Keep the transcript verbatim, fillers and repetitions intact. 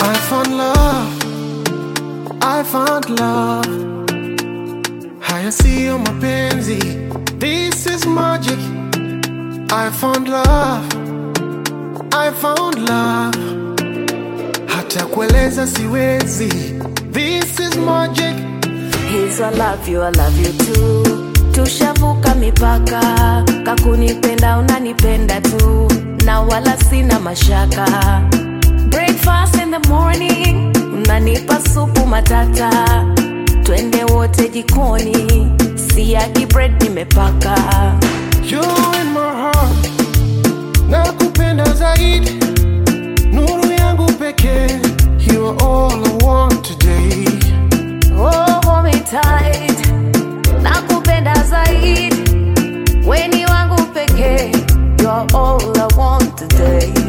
I found love, I found love. Haya siyo mapenzi, this is magic. I found love, I found love. Hata kueleza siwezi, this is magic. He's I love you, I love you too. Tushavuka mipaka, kakunipenda unanipenda tu, na wala sina mashaka. Breakfast in the morning, unanipa supu matata. Twende wote jikoni, siagi bread nimepaka. You in my heart, nakupenda zaidi. Nuru yangu pekee, you are all I want today. Oh, hold me tight, nakupenda zaidi. Weni wangu pekee, you're all I want today.